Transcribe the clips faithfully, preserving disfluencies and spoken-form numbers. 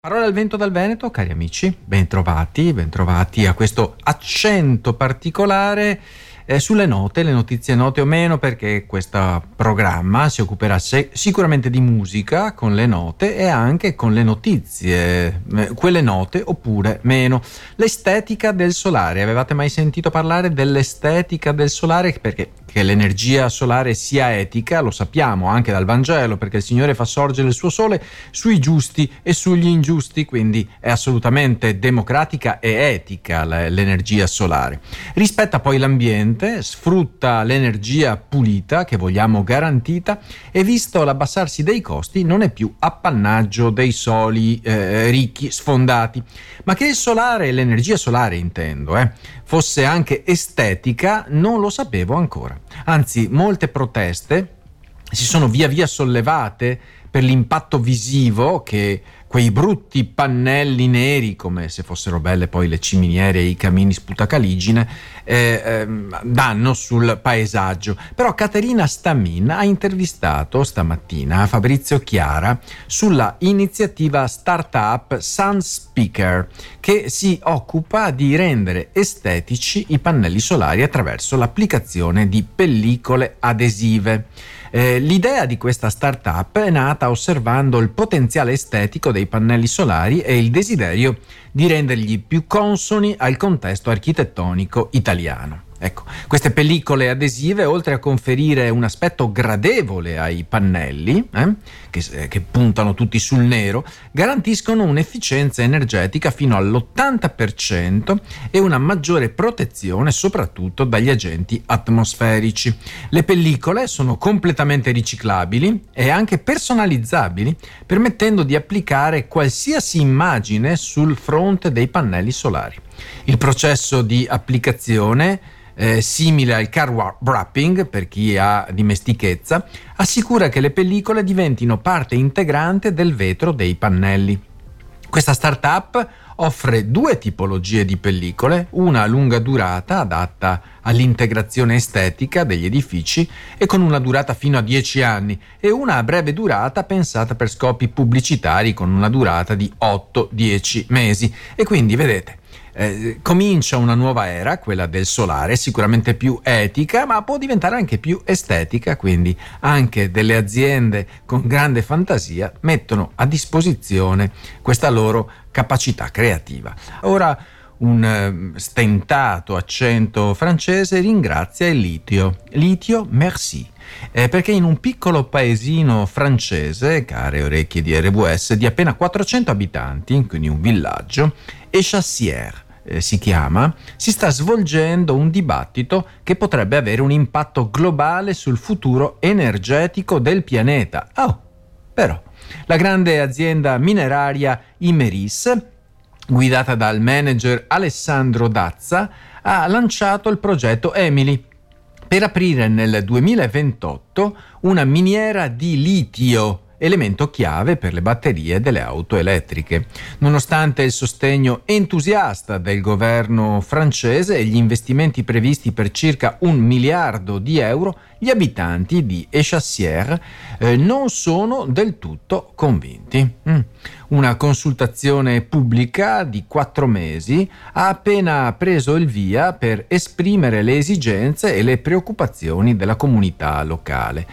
Parole al vento dal Veneto, cari amici, bentrovati, bentrovati a questo accento particolare eh, sulle note, le notizie note o meno, perché questo programma si occuperà se- sicuramente di musica con le note e anche con le notizie, eh, quelle note oppure meno. L'estetica del solare, avevate mai sentito parlare dell'estetica del solare? Perché che l'energia solare sia etica, lo sappiamo anche dal Vangelo, perché il Signore fa sorgere il suo sole sui giusti e sugli ingiusti, quindi è assolutamente democratica e etica l'energia solare. Rispetta poi l'ambiente, sfrutta l'energia pulita che vogliamo garantita e, visto l'abbassarsi dei costi, non è più appannaggio dei soli eh, ricchi sfondati. Ma che il solare, l'energia solare intendo, eh, fosse anche estetica, non lo sapevo ancora. Anzi, molte proteste si sono via via sollevate per l'impatto visivo che quei brutti pannelli neri, come se fossero belle poi le ciminiere e i camini sputacaligine, eh, eh, danno sul paesaggio. Però Caterina Stamin ha intervistato stamattina Fabrizio Chiara sulla iniziativa startup Sunspeaker, che si occupa di rendere estetici i pannelli solari attraverso l'applicazione di pellicole adesive. Eh, l'idea di questa startup è nata osservando il potenziale estetico dei pannelli solari e il desiderio di renderli più consoni al contesto architettonico italiano. Ecco, queste pellicole adesive, oltre a conferire un aspetto gradevole ai pannelli, eh, che, che puntano tutti sul nero, garantiscono un'efficienza energetica fino all'ottanta per cento e una maggiore protezione soprattutto dagli agenti atmosferici. Le pellicole sono completamente riciclabili e anche personalizzabili, permettendo di applicare qualsiasi immagine sul fronte dei pannelli solari. Il processo di applicazione, Eh, simile al car wrapping per chi ha dimestichezza, assicura che le pellicole diventino parte integrante del vetro dei pannelli. Questa startup offre due tipologie di pellicole, una a lunga durata adatta all'integrazione estetica degli edifici e con una durata fino a dieci anni, e una a breve durata pensata per scopi pubblicitari con una durata di otto dieci mesi. E quindi vedete, Eh, comincia una nuova era, quella del solare, sicuramente più etica, ma può diventare anche più estetica, quindi anche delle aziende con grande fantasia mettono a disposizione questa loro capacità creativa. Ora un eh, stentato accento francese ringrazia il litio. Litio, merci. Eh, perché in un piccolo paesino francese, care orecchie di R W S, di appena quattrocento abitanti, quindi un villaggio, Échassières eh, si chiama, si sta svolgendo un dibattito che potrebbe avere un impatto globale sul futuro energetico del pianeta. Oh, però, la grande azienda mineraria Imerys, guidata dal manager Alessandro Dazza, ha lanciato il progetto Emily per aprire nel duemilaventotto una miniera di litio, elemento chiave per le batterie delle auto elettriche. Nonostante il sostegno entusiasta del governo francese e gli investimenti previsti per circa un miliardo di euro, gli abitanti di Échassières eh, non sono del tutto convinti. Mm. Una consultazione pubblica di quattro mesi ha appena preso il via per esprimere le esigenze e le preoccupazioni della comunità locale.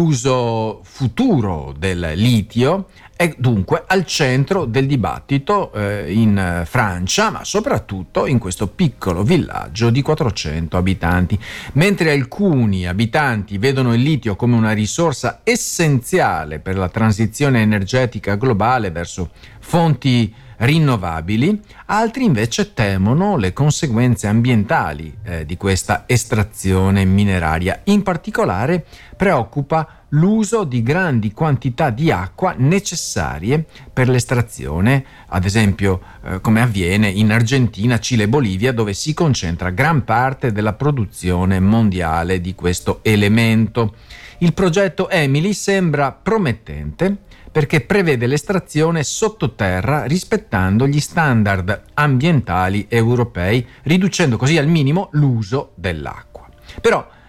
L'uso futuro del litio è dunque al centro del dibattito eh, in Francia, ma soprattutto in questo piccolo villaggio di quattrocento abitanti. Mentre alcuni abitanti vedono il litio come una risorsa essenziale per la transizione energetica globale verso fonti rinnovabili, altri invece temono le conseguenze ambientali eh, di questa estrazione mineraria. In particolare preoccupa l'uso di grandi quantità di acqua necessarie per l'estrazione, ad esempio eh, come avviene in Argentina, Cile e Bolivia, dove si concentra gran parte della produzione mondiale di questo elemento. Il progetto Emily sembra promettente perché prevede l'estrazione sottoterra rispettando gli standard ambientali europei, riducendo così al minimo l'uso dell'acqua. Però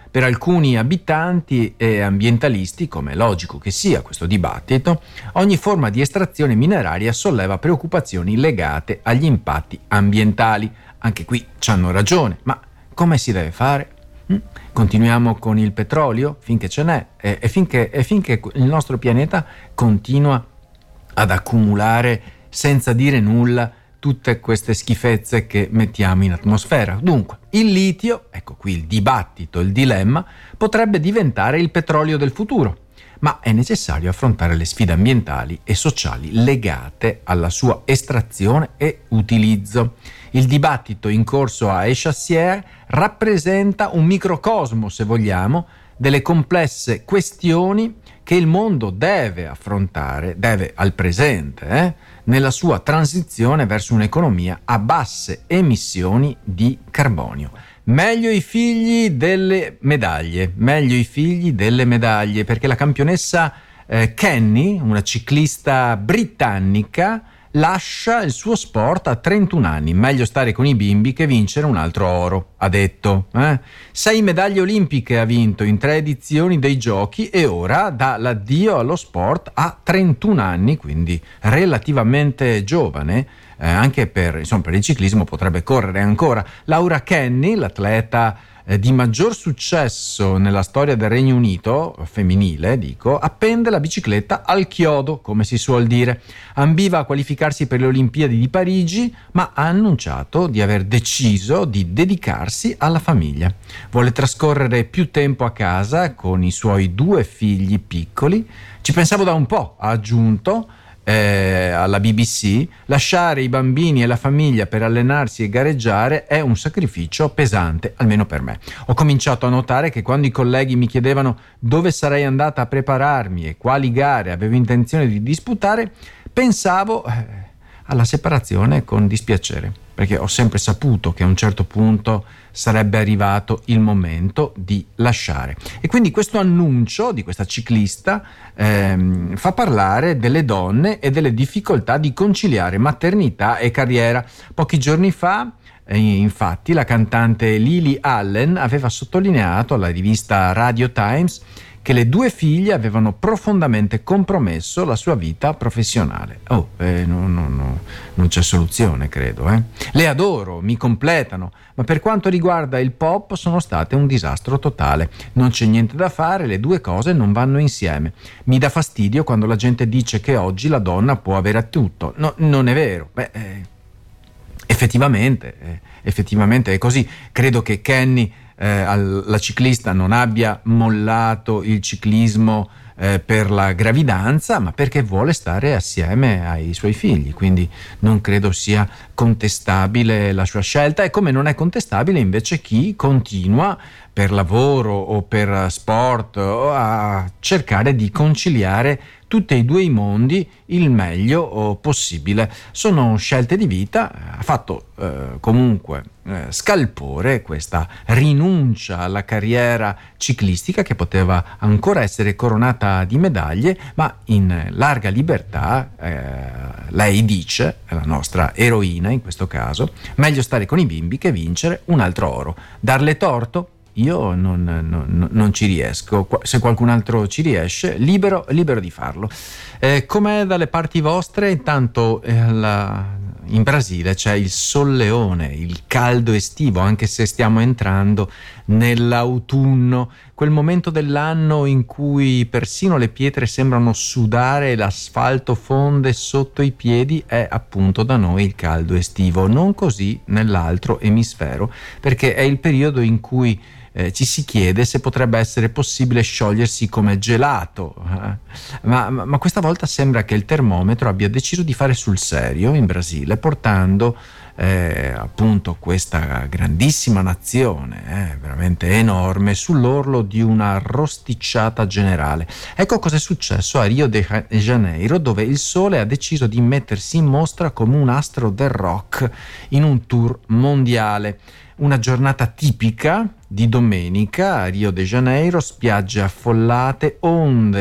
Per alcuni abitanti e ambientalisti, come è logico che sia questo dibattito, ogni forma di estrazione mineraria solleva preoccupazioni legate agli impatti ambientali. Anche qui c'hanno ragione, ma come si deve fare? Hm? Continuiamo con il petrolio finché ce n'è e, e, finché, e finché il nostro pianeta continua ad accumulare senza dire nulla tutte queste schifezze che mettiamo in atmosfera. Dunque, il litio, ecco qui il dibattito, il dilemma, potrebbe diventare il petrolio del futuro, ma è necessario affrontare le sfide ambientali e sociali legate alla sua estrazione e utilizzo. Il dibattito in corso a Echassières rappresenta un microcosmo, se vogliamo, delle complesse questioni che il mondo deve affrontare, deve al presente, eh, nella sua transizione verso un'economia a basse emissioni di carbonio. Meglio i figli delle medaglie, meglio i figli delle medaglie, perché la campionessa eh, Kenny, una ciclista britannica, lascia il suo sport a trentuno anni. Meglio stare con i bimbi che vincere un altro oro, ha detto. Eh? Sei medaglie olimpiche ha vinto in tre edizioni dei giochi e ora dà l'addio allo sport a trentuno anni, quindi relativamente giovane. Eh, anche per, insomma, per il ciclismo potrebbe correre ancora. Laura Kenny, l'atleta eh, di maggior successo nella storia del Regno Unito, femminile dico, appende la bicicletta al chiodo, come si suol dire. Ambiva a qualificarsi per le Olimpiadi di Parigi, ma ha annunciato di aver deciso di dedicarsi alla famiglia. Vuole trascorrere più tempo a casa con i suoi due figli piccoli. Ci pensavo da un po', ha aggiunto, Eh, alla B B C, lasciare i bambini e la famiglia per allenarsi e gareggiare è un sacrificio pesante, almeno per me. Ho cominciato a notare che quando i colleghi mi chiedevano dove sarei andata a prepararmi e quali gare avevo intenzione di disputare, pensavo eh, alla separazione con dispiacere, perché ho sempre saputo che a un certo punto sarebbe arrivato il momento di lasciare. E quindi questo annuncio di questa ciclista ehm, fa parlare delle donne e delle difficoltà di conciliare maternità e carriera. Pochi giorni fa, eh, infatti, la cantante Lily Allen aveva sottolineato alla rivista Radio Times che le due figlie avevano profondamente compromesso la sua vita professionale. Oh, eh, no, no, no, non c'è soluzione, credo. Eh. Le adoro, mi completano, ma per quanto riguarda il pop sono state un disastro totale. Non c'è niente da fare, le due cose non vanno insieme. Mi dà fastidio quando la gente dice che oggi la donna può avere tutto. No, non è vero. Beh, eh, effettivamente, eh, effettivamente è così. Credo che Kenny, Eh, la ciclista, non abbia mollato il ciclismo eh, per la gravidanza, ma perché vuole stare assieme ai suoi figli, quindi non credo sia contestabile la sua scelta, e come non è contestabile invece chi continua per lavoro o per sport a cercare di conciliare tutti e due i mondi il meglio possibile. Sono scelte di vita. Ha fatto eh, comunque eh, scalpore questa rinuncia alla carriera ciclistica, che poteva ancora essere coronata di medaglie, ma in larga libertà. eh, lei dice, la nostra eroina in questo caso, meglio stare con i bimbi che vincere un altro oro. Darle torto? Io non, non, non ci riesco. Se qualcun altro ci riesce, libero, libero di farlo. Eh, com'è dalle parti vostre? Intanto eh, la, in Brasile c'è il solleone, il caldo estivo, anche se stiamo entrando nell'autunno, quel momento dell'anno in cui persino le pietre sembrano sudare e l'asfalto fonde sotto i piedi. È appunto da noi il caldo estivo, non così nell'altro emisfero, perché è il periodo in cui Eh, ci si chiede se potrebbe essere possibile sciogliersi come gelato, eh? ma, ma, ma questa volta sembra che il termometro abbia deciso di fare sul serio in Brasile, portando eh, appunto questa grandissima nazione, eh, veramente enorme, sull'orlo di una rosticciata generale. Ecco cosa è successo a Rio de Janeiro, dove il sole ha deciso di mettersi in mostra come un astro del rock in un tour mondiale. Una giornata tipica di domenica a Rio de Janeiro, spiagge affollate, onde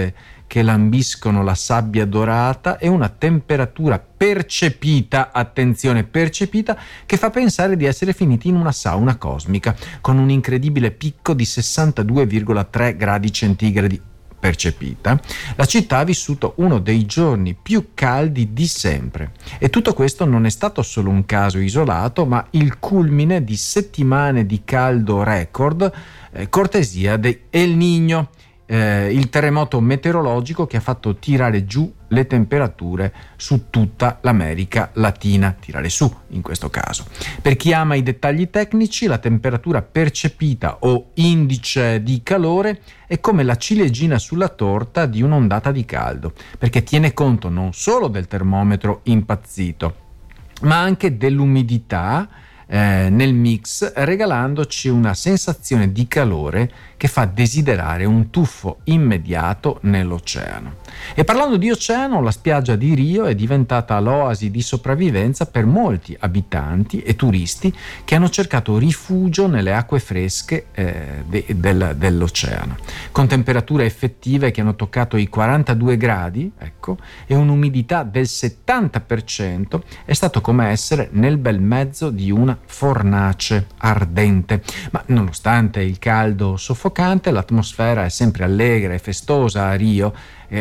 che lambiscono la sabbia dorata e una temperatura percepita, attenzione, percepita, che fa pensare di essere finiti in una sauna cosmica con un incredibile picco di sessantadue virgola tre gradi centigradi. Percepita, la città ha vissuto uno dei giorni più caldi di sempre, e tutto questo non è stato solo un caso isolato, ma il culmine di settimane di caldo record, eh, cortesia di El Niño, eh, il terremoto meteorologico che ha fatto tirare giù le temperature su tutta l'America Latina, tirare su in questo caso. Per chi ama i dettagli tecnici, la temperatura percepita o indice di calore è come la ciliegina sulla torta di un'ondata di caldo, perché tiene conto non solo del termometro impazzito, ma anche dell'umidità eh, nel mix, regalandoci una sensazione di calore che fa desiderare un tuffo immediato nell'oceano. E parlando di oceano, la spiaggia di Rio è diventata l'oasi di sopravvivenza per molti abitanti e turisti che hanno cercato rifugio nelle acque fresche eh, de- del, dell'oceano, con temperature effettive che hanno toccato i quarantadue gradi, ecco, e un'umidità del settanta per cento. È stato come essere nel bel mezzo di una fornace ardente. Ma nonostante il caldo soffocante, l'atmosfera è sempre allegra e festosa a Rio.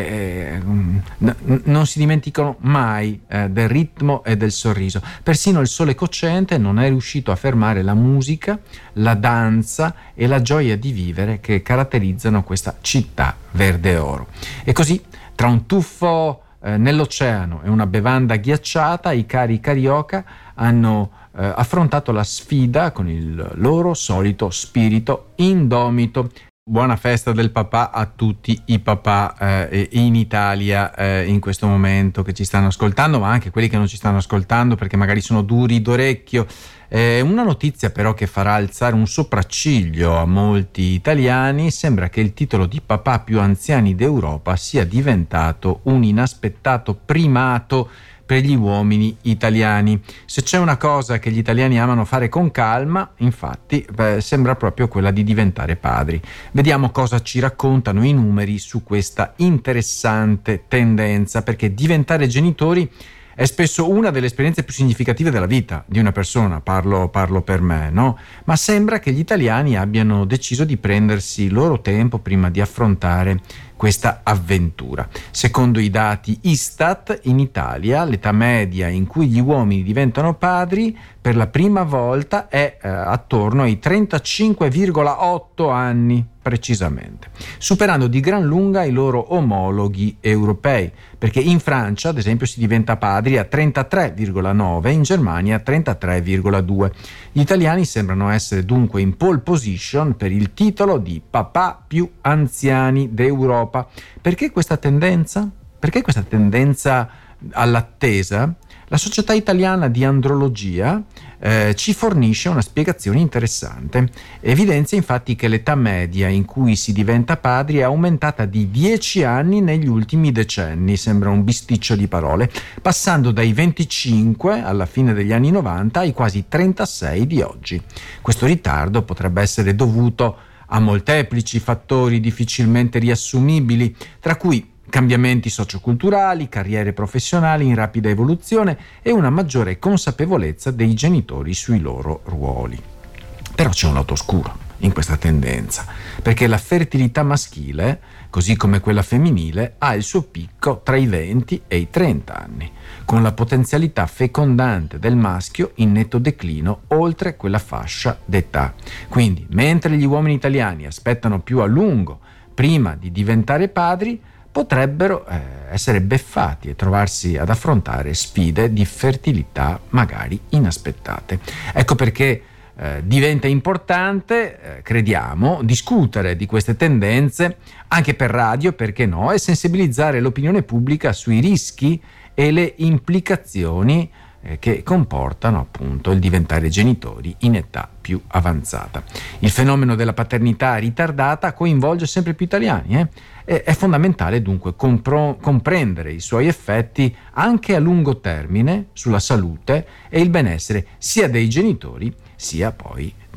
Eh, n- non si dimenticano mai eh, del ritmo e del sorriso. Persino il sole cocente non è riuscito a fermare la musica, la danza e la gioia di vivere che caratterizzano questa città verde oro. E così, tra un tuffo eh, nell'oceano e una bevanda ghiacciata, i cari carioca hanno eh, affrontato la sfida con il loro solito spirito indomito. Buona festa del papà a tutti i papà eh, in Italia eh, in questo momento che ci stanno ascoltando, ma anche quelli che non ci stanno ascoltando perché magari sono duri d'orecchio. Eh, una notizia però che farà alzare un sopracciglio a molti italiani: sembra che il titolo di papà più anziani d'Europa sia diventato un inaspettato primato per gli uomini italiani. Se c'è una cosa che gli italiani amano fare con calma, infatti, beh, sembra proprio quella di diventare padri. Vediamo cosa ci raccontano i numeri su questa interessante tendenza, perché diventare genitori è spesso una delle esperienze più significative della vita di una persona, parlo, parlo per me, no? Ma sembra che gli italiani abbiano deciso di prendersi il loro tempo prima di affrontare questa avventura. Secondo i dati Istat, in Italia l'età media in cui gli uomini diventano padri per la prima volta è eh, attorno ai trentacinque virgola otto anni precisamente, superando di gran lunga i loro omologhi europei, perché in Francia, ad esempio, si diventa padri a trentatré virgola nove, in Germania a trentatré virgola due. Gli italiani sembrano essere dunque in pole position per il titolo di papà più anziani d'Europa. Perché questa tendenza? Perché questa tendenza all'attesa? La Società Italiana di Andrologia eh, ci fornisce una spiegazione interessante. Evidenzia infatti che l'età media in cui si diventa padri è aumentata di dieci anni negli ultimi decenni, sembra un bisticcio di parole, passando dai venticinque alla fine degli anni novanta ai quasi trentasei di oggi. Questo ritardo potrebbe essere dovuto a molteplici fattori difficilmente riassumibili, tra cui cambiamenti socioculturali, carriere professionali in rapida evoluzione e una maggiore consapevolezza dei genitori sui loro ruoli. Però c'è un lato oscuro in questa tendenza, perché la fertilità maschile, così come quella femminile, ha il suo picco tra i venti e i trenta anni, con la potenzialità fecondante del maschio in netto declino oltre quella fascia d'età. Quindi, mentre gli uomini italiani aspettano più a lungo prima di diventare padri, potrebbero eh, essere beffati e trovarsi ad affrontare sfide di fertilità magari inaspettate. Ecco perché eh, diventa importante, eh, crediamo, discutere di queste tendenze anche per radio, perché no, e sensibilizzare l'opinione pubblica sui rischi e le implicazioni eh, che comportano appunto il diventare genitori in età più avanzata. Il fenomeno della paternità ritardata coinvolge sempre più italiani, eh? È fondamentale dunque compro- comprendere i suoi effetti anche a lungo termine sulla salute e il benessere sia dei genitori sia poi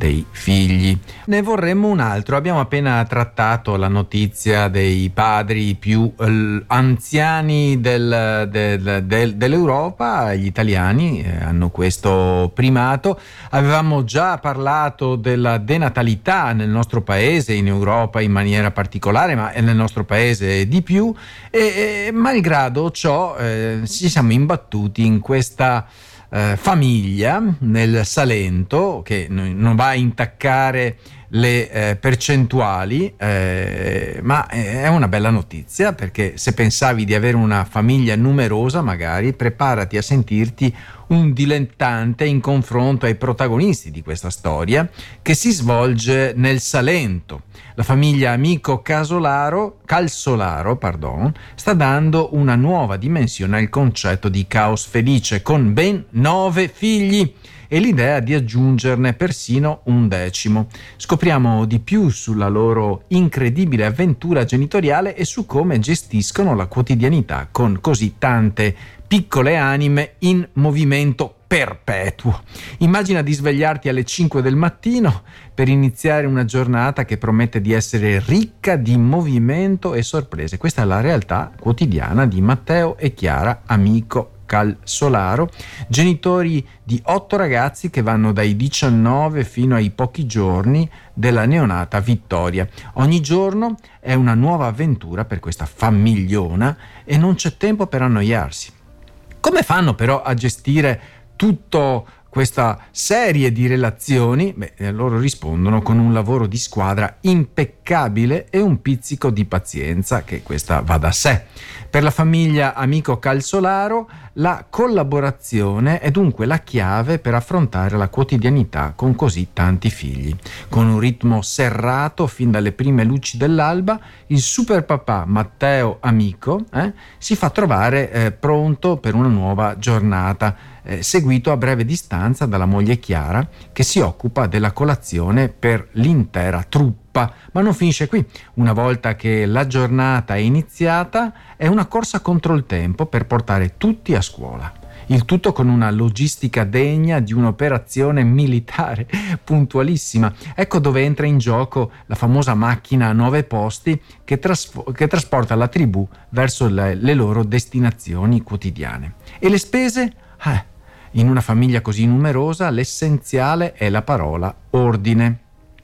dei figli. Ne vorremmo un altro. Abbiamo appena trattato la notizia dei padri più eh, anziani del, del, del, dell'Europa. Gli italiani eh, hanno questo primato. Avevamo già parlato della denatalità nel nostro paese, in Europa in maniera particolare, ma nel nostro paese di più, e, e malgrado ciò eh, ci siamo imbattuti in questa Eh, famiglia nel Salento, che non va a intaccare le eh, percentuali, eh, ma è una bella notizia, perché se pensavi di avere una famiglia numerosa, magari preparati a sentirti un dilettante in confronto ai protagonisti di questa storia, che si svolge nel Salento. La famiglia Amico Casolaro, Calzolaro pardon, sta dando una nuova dimensione al concetto di caos felice, con ben nove figli e l'idea di aggiungerne persino un decimo. Scopriamo di più sulla loro incredibile avventura genitoriale e su come gestiscono la quotidianità con così tante piccole anime in movimento perpetuo. Immagina di svegliarti alle cinque del mattino per iniziare una giornata che promette di essere ricca di movimento e sorprese. Questa è la realtà quotidiana di Matteo e Chiara Amico Calzolaro, genitori di otto ragazzi che vanno dai diciannove fino ai pochi giorni della neonata Vittoria. Ogni giorno è una nuova avventura per questa famigliona e non c'è tempo per annoiarsi. Come fanno però a gestire tutta questa serie di relazioni? Beh, loro rispondono con un lavoro di squadra impeccabile e un pizzico di pazienza, che questa va da sé. Per la famiglia Amico Calzolaro la collaborazione è dunque la chiave per affrontare la quotidianità con così tanti figli. Con un ritmo serrato fin dalle prime luci dell'alba, il super papà Matteo Amico eh, si fa trovare eh, pronto per una nuova giornata, eh, seguito a breve distanza dalla moglie Chiara, che si occupa della colazione per l'intera truppa. Ma non finisce qui. Una volta che la giornata è iniziata, è una corsa contro il tempo per portare tutti a scuola. Il tutto con una logistica degna di un'operazione militare puntualissima. Ecco dove entra in gioco la famosa macchina a nove posti che, trasfo- che trasporta la tribù verso le, le loro destinazioni quotidiane. E le spese? Eh, in una famiglia così numerosa l'essenziale è la parola ordine.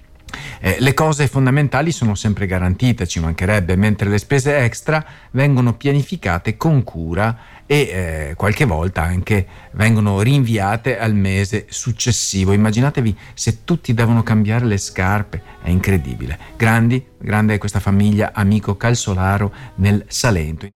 Eh, le cose fondamentali sono sempre garantite, ci mancherebbe, mentre le spese extra vengono pianificate con cura e eh, qualche volta anche vengono rinviate al mese successivo. Immaginatevi se tutti devono cambiare le scarpe, è incredibile. Grandi, grande è questa famiglia Amico Calzolaro nel Salento.